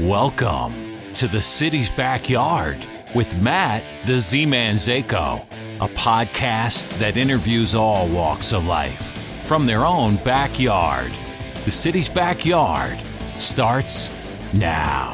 Welcome to the city's backyard with Matt, the Z-Man Zako, a podcast that interviews all walks of life from their own backyard. The city's backyard starts now.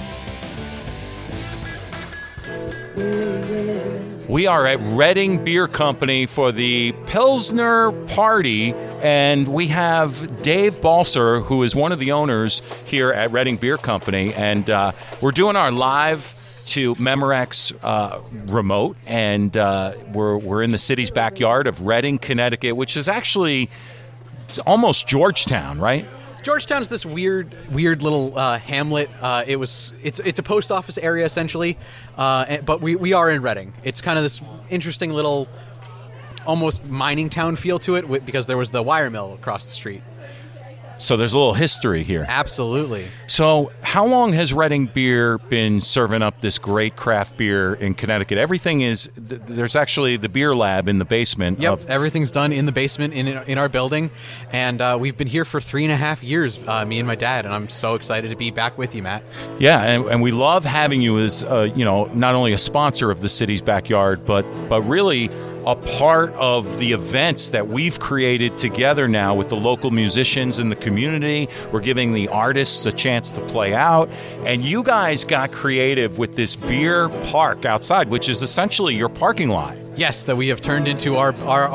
We are at Reading Beer Company for the Pilsner Party, and we have Dave Balser, who is one of the owners here at Reading Beer Company, and we're doing our live to Memorex remote, and we're in the city's backyard of Reading, Connecticut, which is actually almost Georgetown, right? Georgetown's this weird little hamlet. It's a post office area essentially, but we are in Reading. It's kind of this interesting little, almost mining town feel to it because there was the wire mill across the street. So there's a little history here. Absolutely. So how long has Reading Beer been serving up this great craft beer in Connecticut? Everything is, there's actually the beer lab in the basement. Yep, everything's done in the basement in our building. And we've been here for 3.5 years, me and my dad, and I'm so excited to be back with you, Matt. Yeah, and we love having you as, not only a sponsor of the city's backyard, but really a part of the events that we've created together now with the local musicians in the community. We're giving the artists a chance to play out. And you guys got creative with this beer park outside, which is essentially your parking lot. Yes, that we have turned into our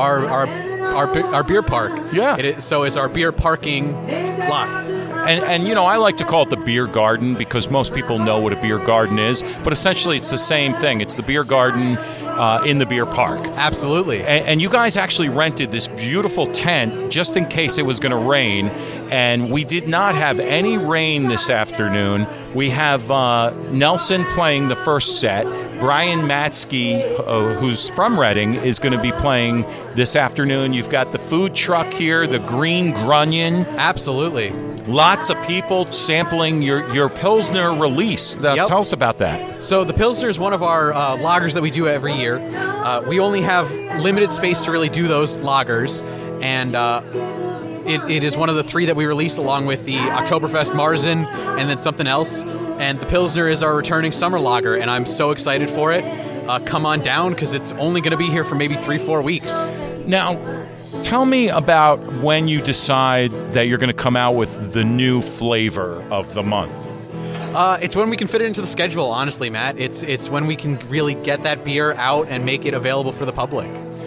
beer park. Yeah. So it's our beer parking lot. And I like to call it the beer garden because most people know what a beer garden is. But essentially, it's the same thing. It's the beer garden in the beer park. Absolutely. And you guys actually rented this beautiful tent just in case it was going to rain. And we did not have any rain this afternoon. We have Nelson playing the first set. Brian Matsky, who's from Reading, is going to be playing this afternoon. You've got the food truck here, the Green Grunion. Absolutely. Lots of people sampling your Pilsner release. Yep. Tell us about that. So the Pilsner is one of our lagers that we do every year. We only have limited space to really do those lagers, and it is one of the 3 that we release along with the Oktoberfest Marzen and then something else. And the Pilsner is our returning summer lager, and I'm so excited for it. Come on down because it's only going to be here for maybe 3-4 weeks. Now, tell me about when you decide that you're going to come out with the new flavor of the month. It's when we can fit it into the schedule, honestly, Matt. It's when we can really get that beer out and make it available for the public.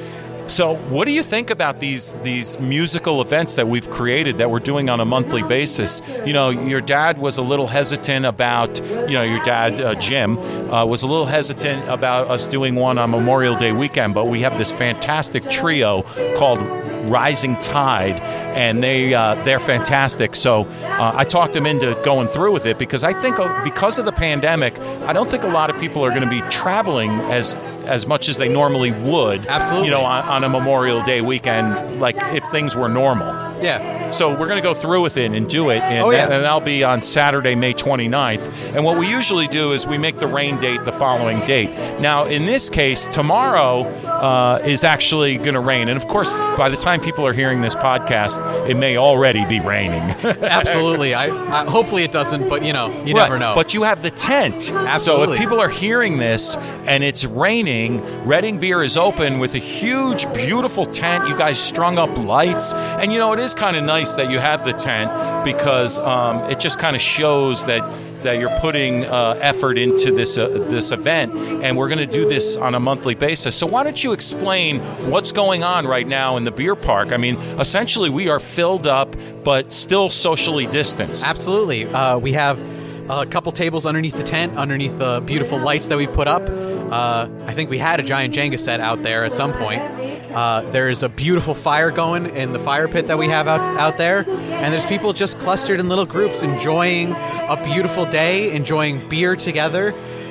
So what do you think about these musical events that we've created that we're doing on a monthly basis? Your dad was a little hesitant about, your dad, Jim, was a little hesitant about us doing one on Memorial Day weekend, but we have this fantastic trio called Rising Tide, and they're fantastic. So I talked him into going through with it because I think because of the pandemic, I don't think a lot of people are going to be traveling as much as they normally would. Absolutely. On a Memorial Day weekend, like if things were normal. Yeah. So we're going to go through with it and do it, and that'll be on Saturday, May 29th. And what we usually do is we make the rain date the following date. Now, in this case, tomorrow is actually going to rain. And, of course, by the time people are hearing this podcast, it may already be raining. Absolutely. I hopefully it doesn't, but, you never know. But you have the tent. Absolutely. So if people are hearing this and it's raining, Reading Beer is open with a huge, beautiful tent. You guys strung up lights. And, it is kind of nice that you have the tent because it just kind of shows that you're putting effort into this event, and we're going to do this on a monthly basis. So why don't you explain what's going on right now in the beer park? I mean, essentially we are filled up, but still socially distanced. Absolutely. We have a couple tables underneath the tent, underneath the beautiful lights that we've put up. I think we had a giant Jenga set out there at some point. There's a beautiful fire going in the fire pit that we have out there. And there's people just clustered in little groups enjoying a beautiful day, enjoying beer together.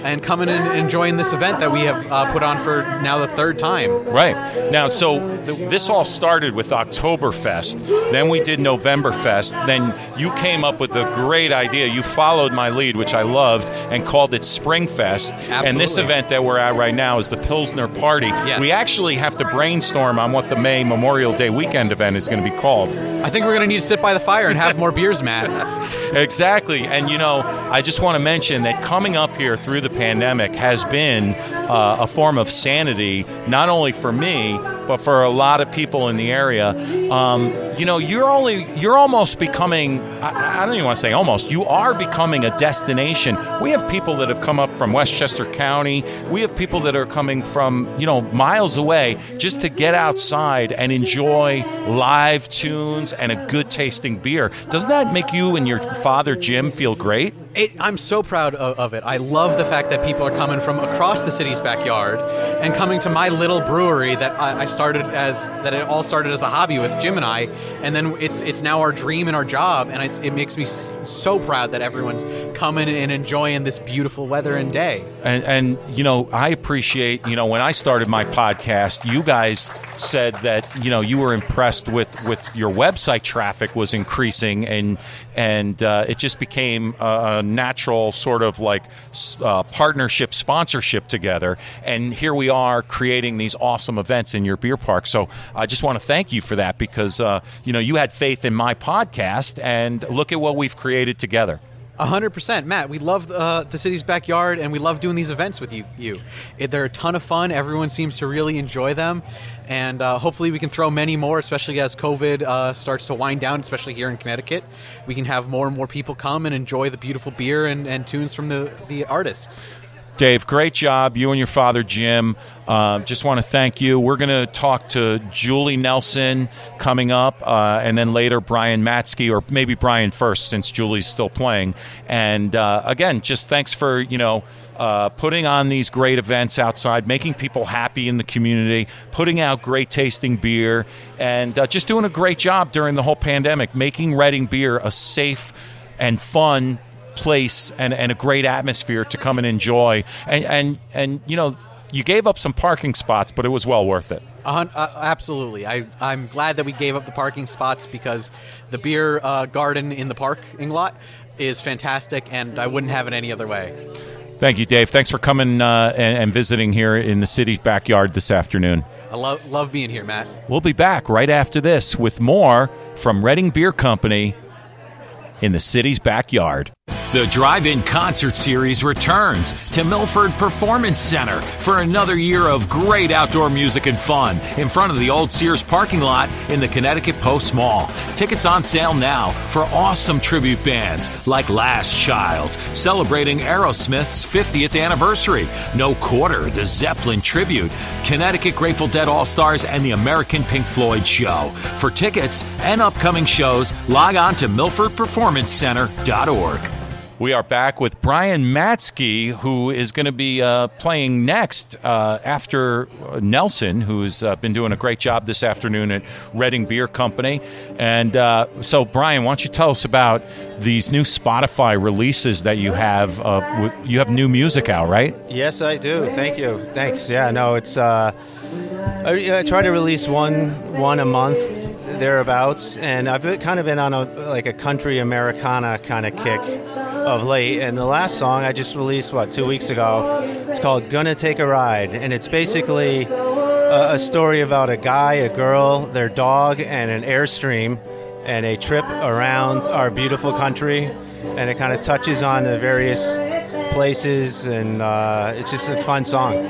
and coming and enjoying this event that we have put on for now the third time. Right. Now, so this all started with Oktoberfest. Then we did Novemberfest. Then you came up with a great idea. You followed my lead, which I loved, and called it Springfest. Absolutely. And this event that we're at right now is the Pilsner Party. Yes. We actually have to brainstorm on what the May Memorial Day weekend event is going to be called. I think we're going to need to sit by the fire and have more beers, Matt. Exactly. And, I just want to mention that coming up here through the pandemic has been a form of sanity, not only for me, but for a lot of people in the area. You're almost becoming, I don't even want to say almost, you are becoming a destination. We have people that have come up from Westchester County. We have people that are coming from, miles away just to get outside and enjoy live tunes and a good tasting beer. Doesn't that make you and your father, Jim, feel great? I'm so proud of it. I love the fact that people are coming from across the city's backyard and coming to my little brewery that it all started as a hobby with Jim and I, and then it's now our dream and our job, and it makes me so proud that everyone's coming and enjoying this beautiful weather and day. And I appreciate, when I started my podcast, you guys said that, you were impressed with your website traffic was increasing, and it just became a natural sort of like partnership, sponsorship together. And here we are creating these awesome events in your beer park. So I just want to thank you for that because, you had faith in my podcast, and look at what we've created together. 100%. Matt, we love the city's backyard, and we love doing these events with you. They're a ton of fun. Everyone seems to really enjoy them, and hopefully we can throw many more, especially as COVID starts to wind down, especially here in Connecticut. We can have more and more people come and enjoy the beautiful beer and tunes from the artists. Dave, great job. You and your father, Jim. Just want to thank you. We're going to talk to Julie Nelson coming up, and then later Brian Matsky, or maybe Brian first since Julie's still playing. And again, just thanks for, putting on these great events outside, making people happy in the community, putting out great tasting beer, and just doing a great job during the whole pandemic, making Reading Beer a safe and fun place and a great atmosphere to come and enjoy. And you gave up some parking spots, but it was well worth it. Absolutely. I'm glad that we gave up the parking spots because the beer garden in the parking lot is fantastic, and I wouldn't have it any other way. Thank you, Dave. Thanks for coming and visiting here in the city's backyard this afternoon. I love being here, Matt. We'll be back right after this with more from Reading Beer Company in the city's backyard. The Drive-In Concert Series returns to Milford Performance Center for another year of great outdoor music and fun in front of the old Sears parking lot in the Connecticut Post Mall. Tickets on sale now for awesome tribute bands like Last Child, celebrating Aerosmith's 50th anniversary, No Quarter, the Zeppelin Tribute, Connecticut Grateful Dead All-Stars, and the American Pink Floyd Show. For tickets and upcoming shows, log on to milfordperformancecenter.org. We are back with Brian Matsky, who is going to be playing next after Nelson, who's been doing a great job this afternoon at Reading Beer Company. And so, Brian, why don't you tell us about these new Spotify releases that you have? You have new music out, right? Yes, I do. Thank you. Thanks. Yeah, no, it's I try to release one a month, thereabouts, and I've kind of been on a country Americana kind of kick of late, and the last song I just released 2 weeks ago, it's called Gonna Take a Ride, and it's basically a story about a guy, a girl, their dog, and an Airstream, and a trip around our beautiful country, and it kind of touches on the various places, and it's just a fun song.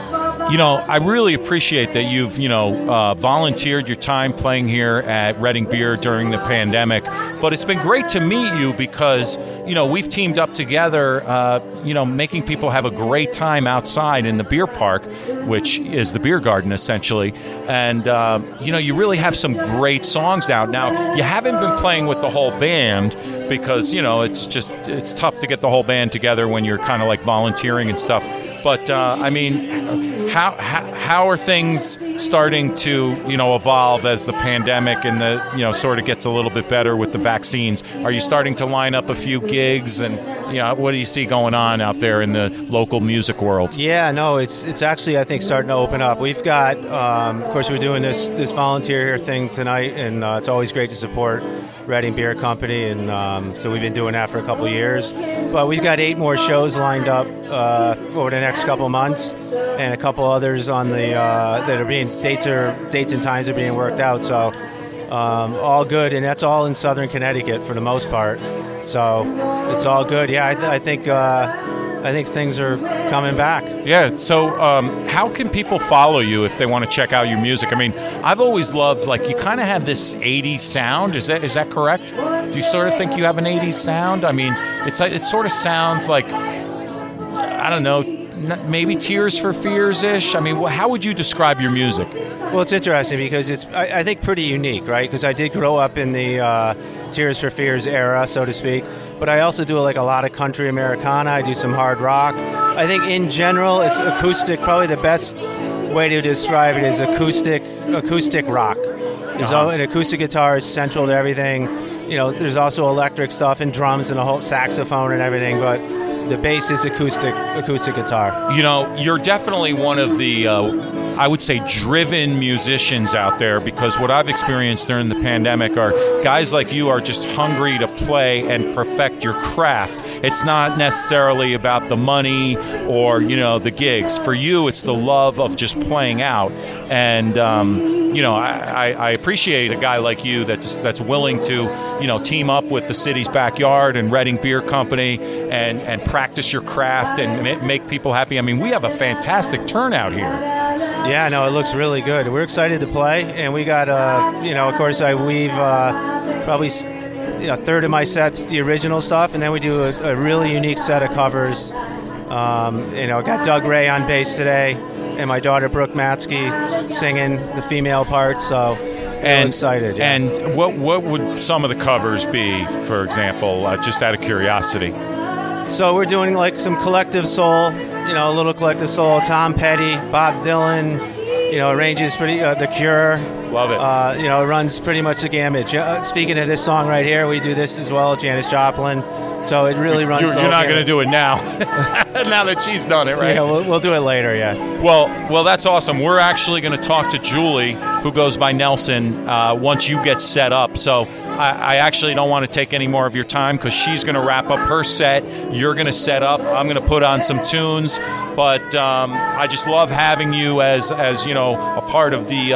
I really appreciate that you've, volunteered your time playing here at Reading Beer during the pandemic. But it's been great to meet you because, we've teamed up together, making people have a great time outside in the beer park, which is the beer garden, essentially. And, you really have some great songs out. Now, you haven't been playing with the whole band because, it's tough to get the whole band together when you're kind of like volunteering and stuff. But, how are things starting to evolve as the pandemic and the sort of gets a little bit better with the vaccines? Are you starting to line up a few gigs, and what do you see going on out there in the local music world? Yeah, no, it's actually, I think, starting to open up. We've got, of course, we're doing this volunteer here thing tonight, and it's always great to support Reading Beer Company, and so we've been doing that for a couple of years. But we've got 8 more shows lined up over the next couple of months, and a couple others on the that are being dates and times are being worked out. So all good, and that's all in Southern Connecticut for the most part. So it's all good. Yeah, I think things are coming back. Yeah. So how can people follow you if they want to check out your music? I mean, I've always loved, you kind of have this 80s sound. Is that correct? Do you sort of think you have an 80s sound? I mean, it sort of sounds like, I don't know, maybe Tears for Fears-ish? I mean, how would you describe your music? Well, it's interesting because it's, I think, pretty unique, right? Because I did grow up in the Tears for Fears era, so to speak. But I also do a lot of country Americana. I do some hard rock. I think in general, it's acoustic. Probably the best way to describe it is acoustic rock. There's an acoustic guitar is central to everything. There's also electric stuff and drums and a whole saxophone and everything, but the bass is acoustic guitar. You're definitely one of the, I would say, driven musicians out there, because what I've experienced during the pandemic are guys like you are just hungry to play and perfect your craft. It's not necessarily about the money or, the gigs. For you, it's the love of just playing out. And, I appreciate a guy like you that's willing to, team up with the City's Backyard and Reading Beer Company and practice your craft and make people happy. I mean, we have a fantastic turnout here. Yeah, no, it looks really good. We're excited to play, and we got, of course, I weave probably a third of my sets the original stuff, and then we do a really unique set of covers. Got Doug Ray on bass today, and my daughter Brooke Matsky singing the female part. So I'm excited. Yeah. And what would some of the covers be, for example, just out of curiosity? So we're doing some collective soul, a little collective soul. Tom Petty, Bob Dylan, arranges pretty. The Cure. Love it. It runs pretty much the gamut. Speaking of this song right here, we do this as well, Janis Joplin. So it really runs. You're not going to do it now, now that she's done it, right? Yeah, we'll do it later. Yeah. Well, that's awesome. We're actually going to talk to Julie, who goes by Nelson, once you get set up. So I actually don't want to take any more of your time, because she's going to wrap up her set. You're going to set up. I'm going to put on some tunes. But I just love having you as a part of the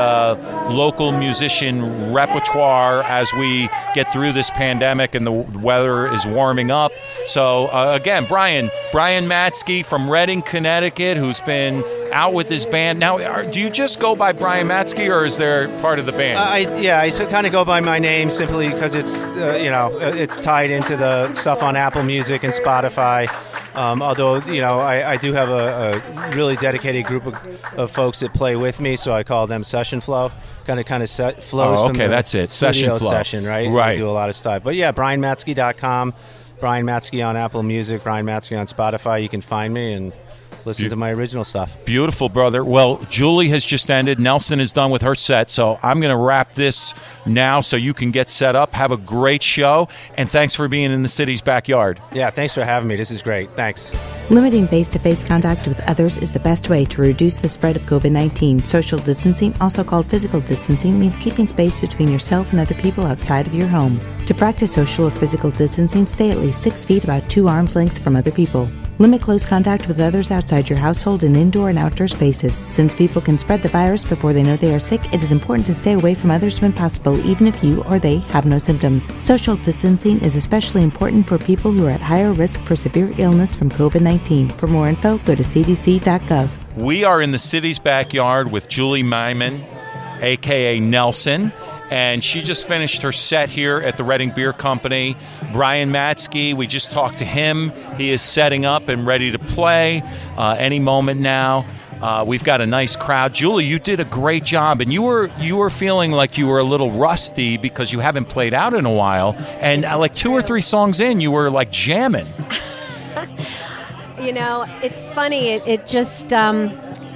local musician repertoire as we get through this pandemic and the weather is warming up. So again, Brian Matsky from Reading, Connecticut, who's been out with his band. Now, do you just go by Brian Matsky, or is there part of the band? I kind of go by my name simply because it's it's tied into the stuff on Apple Music and Spotify. Although I do have a really dedicated group of folks that play with me, so I call them Session Flow. Kind of flows. Oh, okay, that's it. Session Flow. Session, right? Right. We do a lot of stuff. But yeah, BrianMatsky.com, Brian Matsky on Apple Music, Brian Matsky on Spotify. You can find me and listen to my original stuff. Beautiful, brother. Well, Julie has just ended. Nelson is done with her set, so I'm going to wrap this now so you can get set up. Have a great show, and thanks for being in the City's Backyard. Yeah, thanks for having me. This is great. Thanks. Limiting face-to-face contact with others is the best way to reduce the spread of COVID-19. Social distancing, also called physical distancing, means keeping space between yourself and other people outside of your home. To practice social or physical distancing, stay at least 6 feet, about 2 arms length from other people. Limit close contact with others outside your household in indoor and outdoor spaces. Since people can spread the virus before they know they are sick, it is important to stay away from others when possible, even if you or they have no symptoms. Social distancing is especially important for people who are at higher risk for severe illness from COVID-19. For more info, go to cdc.gov. We are in the City's Backyard with Julie Myman, a.k.a. Nelson. And she just finished her set here at the Reading Beer Company. Brian Matsky, we just talked to him. He is setting up and ready to play any moment now. We've got a nice crowd. Julie, you did a great job, and you were feeling like you were a little rusty because you haven't played out in a while. And like 2 or 3 songs in, you were like jamming. It's funny. It just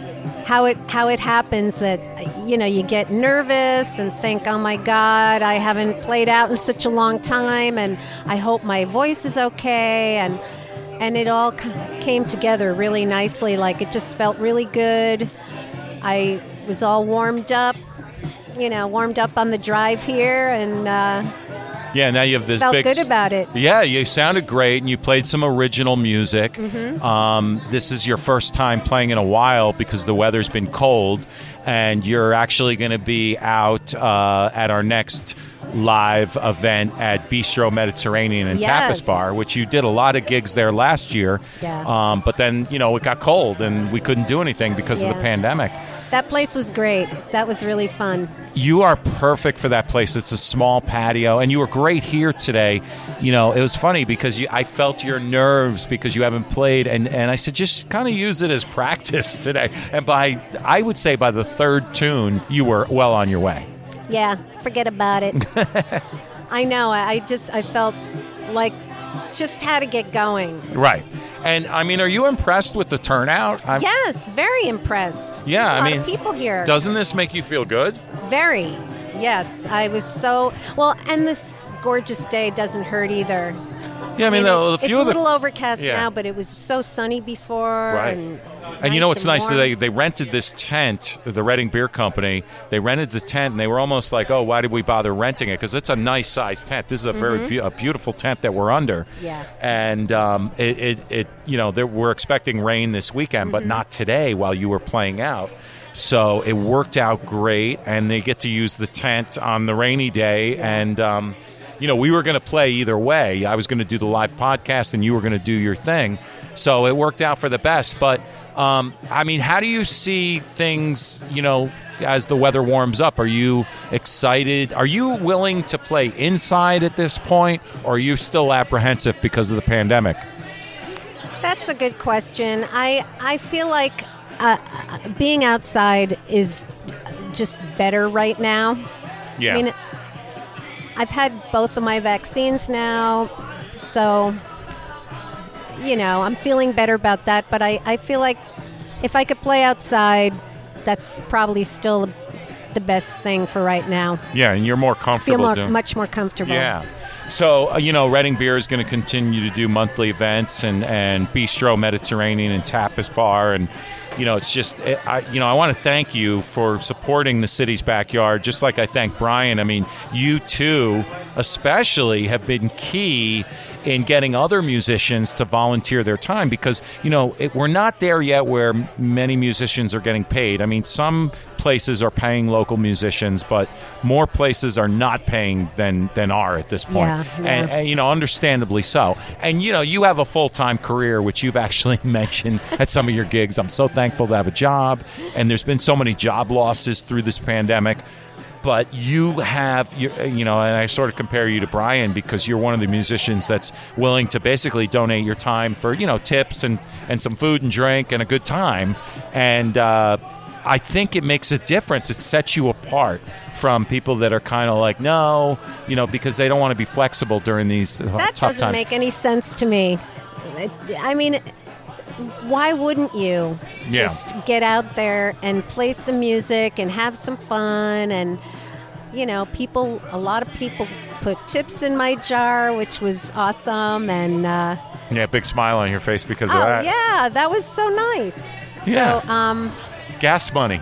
how it happens that, you get nervous and think, oh my God, I haven't played out in such a long time, and I hope my voice is okay, and it all came together really nicely. Like, it just felt really good. I was all warmed up on the drive here, and yeah, now you have this felt big... good about it. Yeah, you sounded great, and you played some original music. This is your first time playing in a while because the weather's been cold, and you're actually going to be out at our next live event at Bistro Mediterranean and Yes. Tapas Bar, which you did a lot of gigs there last year. Yeah. But then, it got cold, and we couldn't do anything because of the Yeah. pandemic. That place was great. That was really fun. You are perfect for that place. It's a small patio, and you were great here today. It was funny because I felt your nerves because you haven't played, and I said, just kind of use it as practice today. And I would say by the third tune, you were well on your way. Yeah, forget about it. I know. I felt like just had to get going. Right. And, are you impressed with the turnout? Yes, very impressed. Yeah, There's a lot of people here. Doesn't this make you feel good? Very. Yes, I was so... Well, and this gorgeous day doesn't hurt either. Yeah, It's few a of the... little overcast Yeah. now, but it was so sunny before. Right. And what's nice? They rented this tent, the Reading Beer Company. They rented the tent, and they were almost like, "Oh, why did we bother renting it? Because it's a nice sized tent. This is a very a beautiful tent that we're under." Yeah. And we're expecting rain this weekend, but not today while you were playing out. So it worked out great, and they get to use the tent on the rainy day. And we were going to play either way. I was going to do the live podcast, and you were going to do your thing. So it worked out for the best. But, how do you see things, as the weather warms up? Are you excited? Are you willing to play inside at this point, or are you still apprehensive because of the pandemic? That's a good question. I feel like being outside is just better right now. Yeah. I've had both of my vaccines now, so, I'm feeling better about that. But I feel like if I could play outside, that's probably still the best thing for right now. Yeah, and you're more comfortable. Much more comfortable. Yeah. So, Reading Beer is going to continue to do monthly events and Bistro Mediterranean and Tapas Bar. And, it's just, I want to thank you for supporting the city's backyard, just like I thank Brian. You two especially have been key in getting other musicians to volunteer their time because, we're not there yet where many musicians are getting paid. Some places are paying local musicians, but more places are not paying than are at this point. Yeah. And understandably so. And, you have a full-time career, which you've actually mentioned at some of your gigs. I'm so thankful to have a job, and there's been so many job losses through this pandemic. But you have, and I sort of compare you to Brian because you're one of the musicians that's willing to basically donate your time for, tips and some food and drink and a good time. And I think it makes a difference. It sets you apart from people that are kind of like, no, because they don't want to be flexible during these tough times. That doesn't make any sense to me. Why wouldn't you just get out there and play some music and have some fun? And, a lot of people put tips in my jar, which was awesome. And big smile on your face because of that. Yeah, that was so nice. Yeah. So, gas money.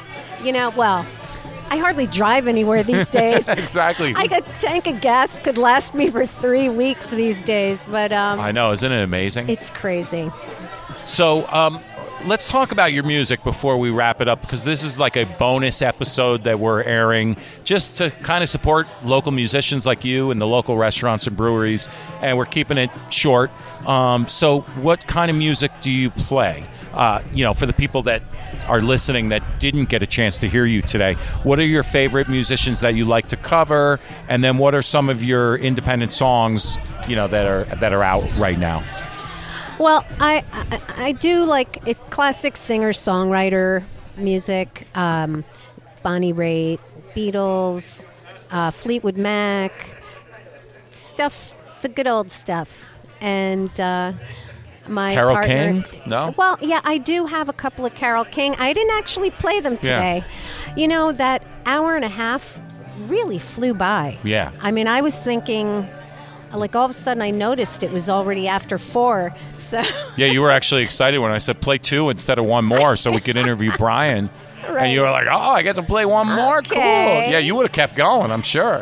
I hardly drive anywhere these days. Exactly. A tank of gas could last me for 3 weeks these days. But I know, isn't it amazing? It's crazy. So let's talk about your music before we wrap it up, because this is like a bonus episode that we're airing just to kind of support local musicians like you and the local restaurants and breweries, and we're keeping it short. So what kind of music do you play? For the people that are listening that didn't get a chance to hear you today, what are your favorite musicians that you like to cover? And then what are some of your independent songs, that are out right now? Well, I do like classic singer-songwriter music, Bonnie Raitt, Beatles, Fleetwood Mac, stuff, the good old stuff. And my Carole partner. King? No? Well, yeah, I do have a couple of Carole King. I didn't actually play them today. You know, that hour and a half really flew by. Yeah. I mean, I was thinking, like, all of a sudden I noticed it was already after 4. So Yeah, you were actually excited when I said play 2 instead of 1 more so we could interview Brian. Right. And you were like, oh, I get to play 1 more? Okay. Cool. Yeah, you would have kept going, I'm sure.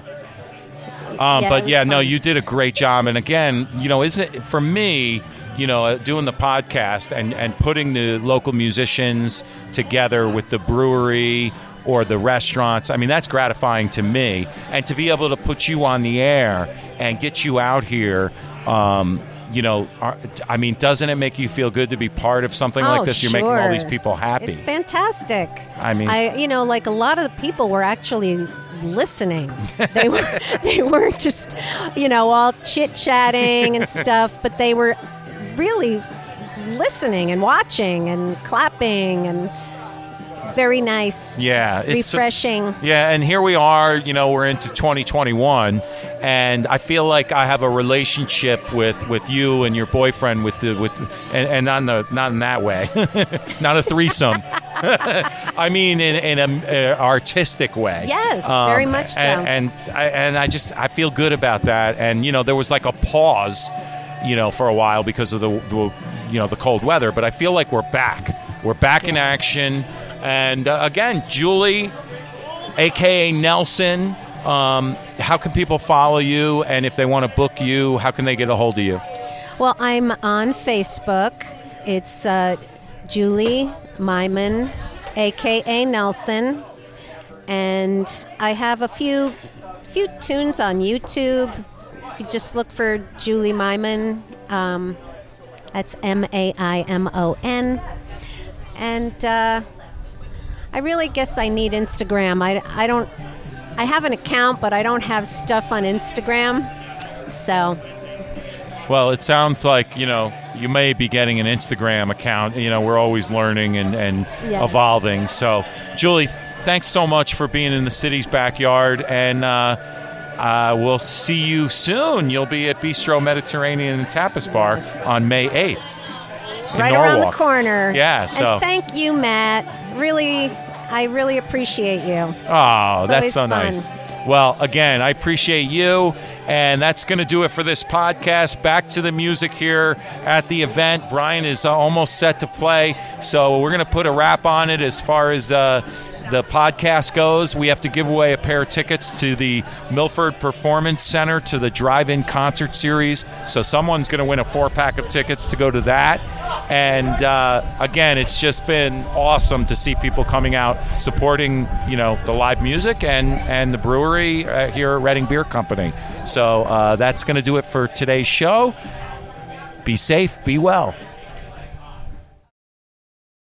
But it yeah, was no, fun. you did a great job. And again, you know, isn't it, for me, you know, doing the podcast and putting the local musicians together with the brewery or the restaurants, I mean, that's gratifying to me. And to be able to put you on the air and get you out here, you know, I mean, doesn't it make you feel good to be part of something like this? You're making all these people happy. It's fantastic. I mean, you know, like a lot of the people were actually listening. They weren't just, you know, all chit-chatting and stuff, but they were really listening and watching and clapping, and very nice. Yeah, it's refreshing. Yeah, and here we are, you know, we're into 2021, and I feel like I have a relationship with you and your boyfriend and not in that way. Not a threesome. I mean in an artistic way. Yes, very much so. And I feel good about that. And you know, there was like a pause, you know, for a while because of the cold weather, but I feel like we're back. We're back in action. And again, Julie, aka Nelson, how can people follow you? And if they want to book you, how can they get a hold of you? Well, I'm on Facebook. It's Julie Myman, aka Nelson, and I have a few tunes on YouTube. If you just look for Julie Myman, that's Maimon, and I really guess I need Instagram. I have an account, but I don't have stuff on Instagram. So. Well, it sounds like, you know, you may be getting an Instagram account. You know, we're always learning and Yes. evolving. So, Julie, thanks so much for being in the city's backyard, and we'll see you soon. You'll be at Bistro Mediterranean and Tapas Bar on May 8th. Right around the corner. Yeah, so. And thank you, Matt. I really appreciate you. Oh, It's that's always so fun. nice. Well, again, I appreciate you, and that's going to do it for this podcast. Back to the music here at the event. Brian is almost set to play, so we're going to put a wrap on it as far as the podcast goes. We have to give away a pair of tickets to the Milford Performance Center to the Drive-In Concert Series. So someone's going to win a 4-pack of tickets to go to that. And again, it's just been awesome to see people coming out supporting, you know, the live music and the brewery here at Reading Beer Company. So that's going to do it for today's show. Be safe, be well.